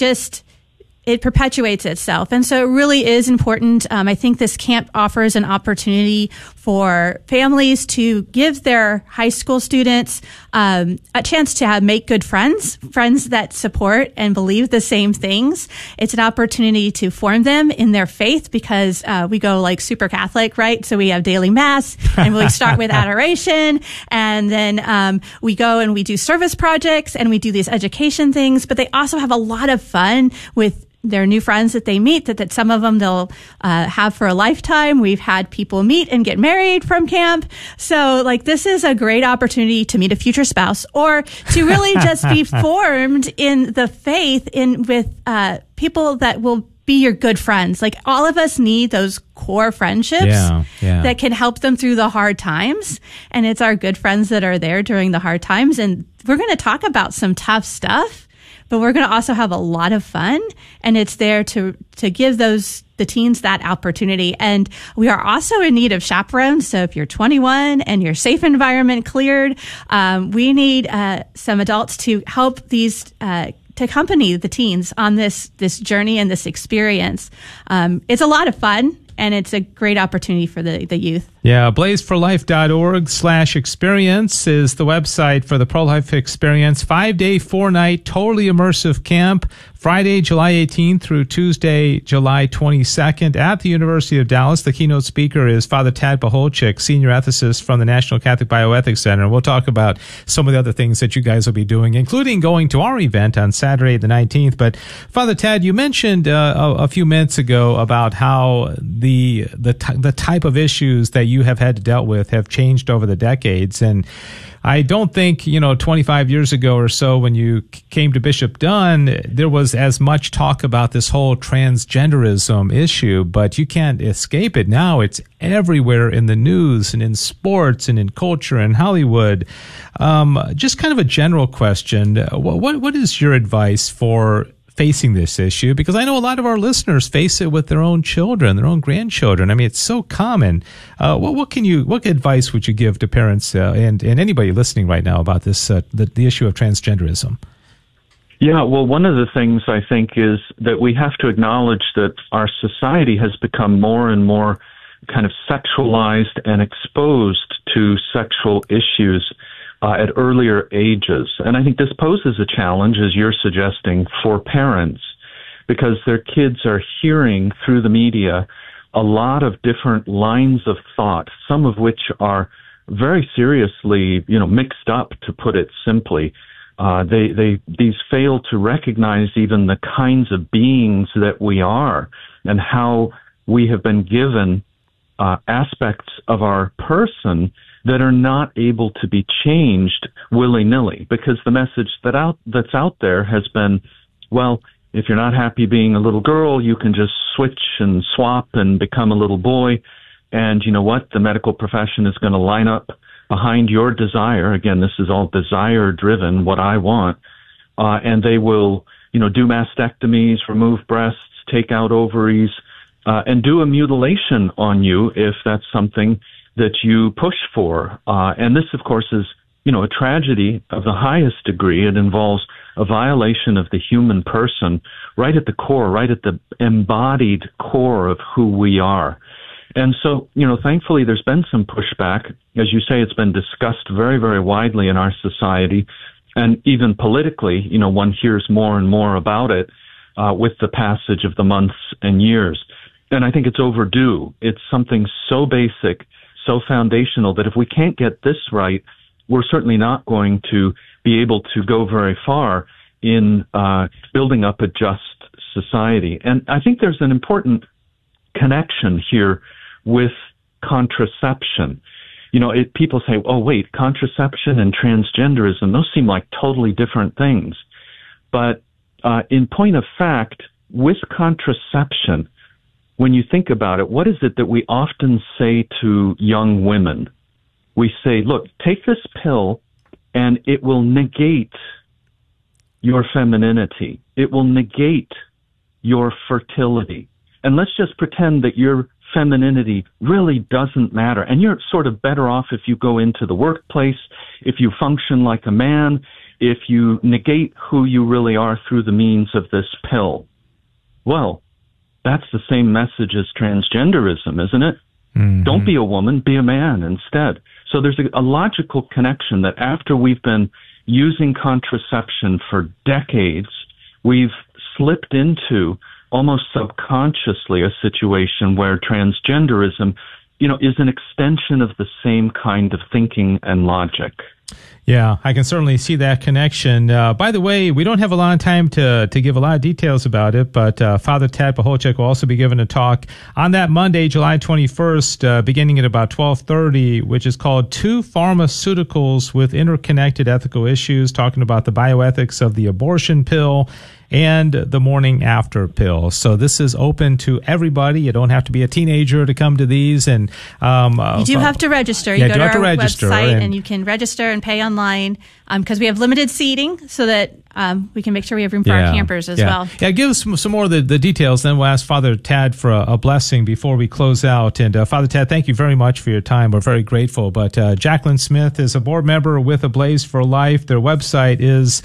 it perpetuates itself. And so it really is important. I think this camp offers an opportunity for families to give their high school students a chance to make good friends that support and believe the same things. It's an opportunity to form them in their faith, because we go like super Catholic, right? So we have daily mass, and we start with adoration, and then we go and we do service projects, and we do these education things, but they also have a lot of fun with their new friends that they meet, that some of them they'll have for a lifetime. We've had people meet and get married from camp. So, like, this is a great opportunity to meet a future spouse, or to really just be formed in the faith with people that will be your good friends. Like, all of us need those core friendships that can help them through the hard times. And it's our good friends that are there during the hard times. And we're going to talk about some tough stuff, but we're going to also have a lot of fun, and it's there to give the teens that opportunity. And we are also in need of chaperones. So if you're 21 and your safe environment cleared, we need some adults to help to accompany the teens on this journey and this experience. It's a lot of fun, and it's a great opportunity for the youth. Yeah, blazeforlife.org/experience is the website for the Pro-Life Experience. 5-day, 4-night, totally immersive camp, Friday, July 18th through Tuesday, July 22nd at the University of Dallas. The keynote speaker is Father Tad Pacholczyk, senior ethicist from the National Catholic Bioethics Center. We'll talk about some of the other things that you guys will be doing, including going to our event on Saturday the 19th. But Father Tad, you mentioned a few minutes ago about how the type of issues that you have had to deal with have changed over the decades. And I don't think, 25 years ago or so when you came to Bishop Dunn, there was as much talk about this whole transgenderism issue, but you can't escape it now. It's everywhere in the news and in sports and in culture and Hollywood. Just kind of a general question. What is your advice for facing this issue? Because I know a lot of our listeners face it with their own children, their own grandchildren. I mean, it's so common. What advice would you give to parents and anybody listening right now about this, the issue of transgenderism? Yeah, well, one of the things I think is that we have to acknowledge that our society has become more and more kind of sexualized and exposed to sexual issues at earlier ages. And I think this poses a challenge, as you're suggesting, for parents, because their kids are hearing through the media a lot of different lines of thought, some of which are very seriously, mixed up, to put it simply. These fail to recognize even the kinds of beings that we are, and how we have been given aspects of our person that are not able to be changed willy-nilly, because the message that's out there has been, well, if you're not happy being a little girl, you can just switch and swap and become a little boy. And you know what? The medical profession is going to line up behind your desire. Again, this is all desire-driven, what I want. And they will, do mastectomies, remove breasts, take out ovaries, and do a mutilation on you if that's something that you push for. And this, of course, is, a tragedy of the highest degree. It involves a violation of the human person right at the core, right at the embodied core of who we are. And so, thankfully there's been some pushback. As you say, it's been discussed very, very widely in our society. And even politically, one hears more and more about it with the passage of the months and years. And I think it's overdue. It's something so basic, so foundational, that if we can't get this right, we're certainly not going to be able to go very far in building up a just society. And I think there's an important connection here with contraception. People say, oh, wait, contraception and transgenderism, those seem like totally different things. But in point of fact, with contraception, when you think about it, what is it that we often say to young women? We say, look, take this pill and it will negate your femininity. It will negate your fertility. And let's just pretend that your femininity really doesn't matter. And you're sort of better off if you go into the workplace, if you function like a man, if you negate who you really are through the means of this pill. Well, that's the same message as transgenderism, isn't it? Mm-hmm. Don't be a woman, be a man instead. So there's a logical connection that after we've been using contraception for decades, we've slipped into almost subconsciously a situation where transgenderism, is an extension of the same kind of thinking and logic. Yeah, I can certainly see that connection. By the way, we don't have a lot of time to give a lot of details about it, but Father Tad Pachocek will also be giving a talk on that Monday, July 21st, beginning at about 12:30, which is called Two Pharmaceuticals with Interconnected Ethical Issues, talking about the bioethics of the abortion pill and the morning after pill. So this is open to everybody. You don't have to be a teenager to come to these. And you do have to register. You go to our website and you can register and pay online because we have limited seating so that we can make sure we have room for our campers as well. Yeah, give us some more of the details. Then we'll ask Father Tad for a blessing before we close out. And Father Tad, thank you very much for your time. We're very grateful. But Jacqueline Smith is a board member with A Blaze for Life. Their website is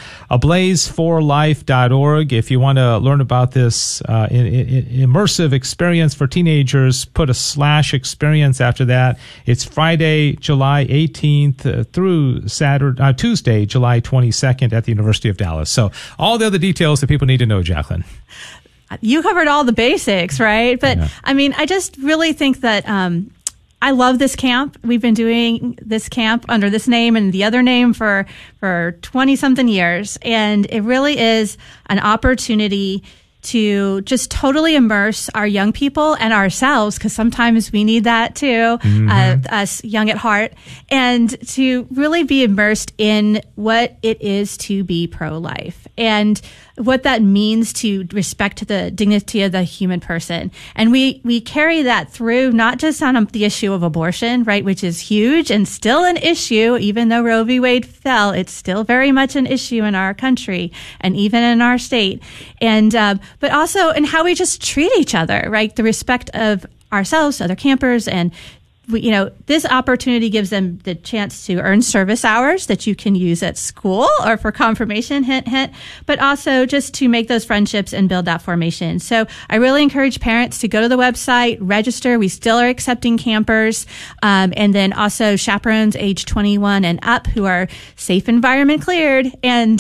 ablazeforlife.org. If you want to learn about this immersive experience for teenagers, put a /experience after that. It's Friday, July 18th through Tuesday, July 22nd at the University of Dallas. So all the other details that people need to know, Jacqueline. You covered all the basics, right? But I just really think that I love this camp. We've been doing this camp under this name and the other name for 20 something years. And it really is an opportunity to just totally immerse our young people and ourselves, because sometimes we need that too, us young at heart, and to really be immersed in what it is to be pro-life and what that means to respect the dignity of the human person. And we carry that through not just on the issue of abortion, right, which is huge and still an issue. Even though Roe v. Wade fell, it's still very much an issue in our country and even in our state. And but also in how we just treat each other, right? The respect of ourselves, other campers, and this opportunity gives them the chance to earn service hours that you can use at school or for confirmation, hint, hint, but also just to make those friendships and build that formation. So I really encourage parents to go to the website, register. We still are accepting campers, and then also chaperones age 21 and up who are safe environment cleared, and,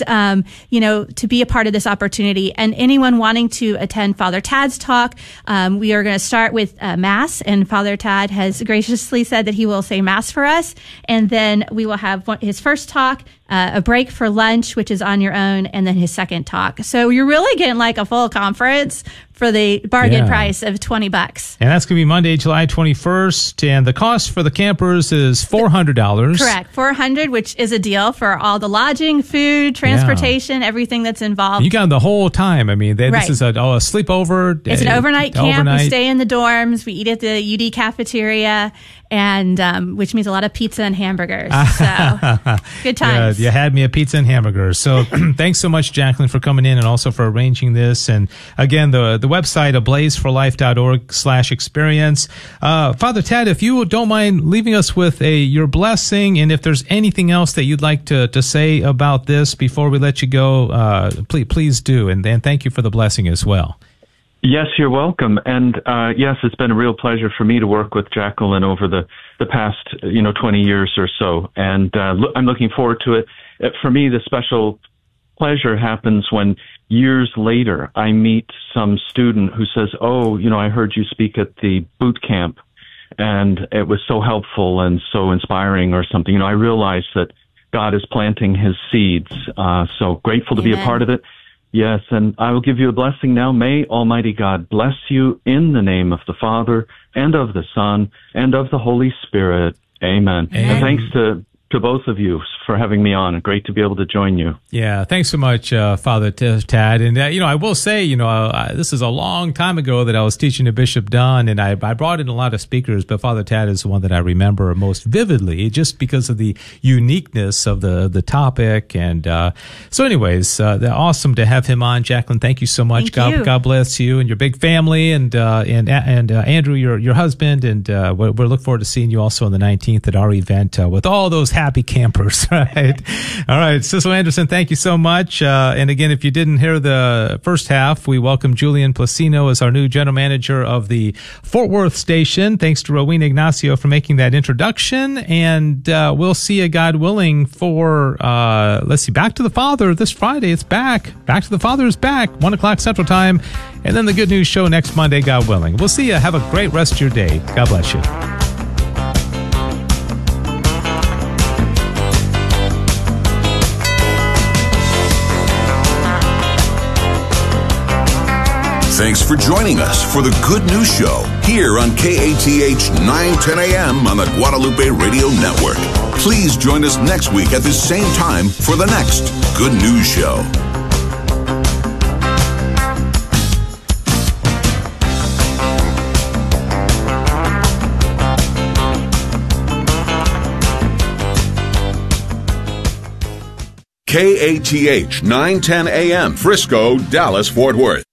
to be a part of this opportunity. And anyone wanting to attend Father Tad's talk, we are going to start with Mass, and Father Tad has graciously said that he will say Mass for us, and then we will have his first talk, a break for lunch, which is on your own, and then his second talk. So you're really getting like a full conference for the bargain price of $20. And that's going to be Monday, July 21st. And the cost for the campers is $400. Correct. $400, which is a deal for all the lodging, food, transportation, everything that's involved. You got the whole time. I mean, this is a sleepover. It's an overnight camp. We stay in the dorms. We eat at the UD cafeteria, and which means a lot of pizza and hamburgers. So good times. You had me a pizza and hamburgers. So thanks so much, Jacqueline, for coming in and also for arranging this. And again, the website, ablazeforlife.org/experience. Father Tad, if you don't mind leaving us with your blessing, and if there's anything else that you'd like to say about this before we let you go, please do. And thank you for the blessing as well. Yes, you're welcome. And yes, it's been a real pleasure for me to work with Jacqueline over the past 20 years or so. And I'm looking forward to it. For me, the special pleasure happens when years later I meet some student who says, I heard you speak at the boot camp and it was so helpful and so inspiring or something. I realize that God is planting his seeds. So grateful to be a part of it. Yes, and I will give you a blessing now. May Almighty God bless you in the name of the Father and of the Son and of the Holy Spirit. Amen. And thanks to to both of you for having me on. Great to be able to join you. Yeah, thanks so much, Father Tad. And, I will say, this is a long time ago that I was teaching to Bishop Dunn, and I brought in a lot of speakers, but Father Tad is the one that I remember most vividly, just because of the uniqueness of the topic. And so anyways, awesome to have him on. Jacqueline, thank you so much. God bless you and your big family, and Andrew, your husband, and we'll look forward to seeing you also on the 19th at our event with all those happy campers, right? All right, Cecil Anderson, thank you so much. And again, if you didn't hear the first half, we welcome Julian Placino as our new general manager of the Fort Worth station. Thanks to Rowena Ignacio for making that introduction. And we'll see you, God willing, for, Back to the Father this Friday. It's back. Back to the Father is back, 1 o'clock Central Time. And then the Good News Show next Monday, God willing. We'll see you. Have a great rest of your day. God bless you. Thanks for joining us for the Good News Show here on KATH 910 AM on the Guadalupe Radio Network. Please join us next week at the same time for the next Good News Show. KATH 910 AM, Frisco, Dallas, Fort Worth.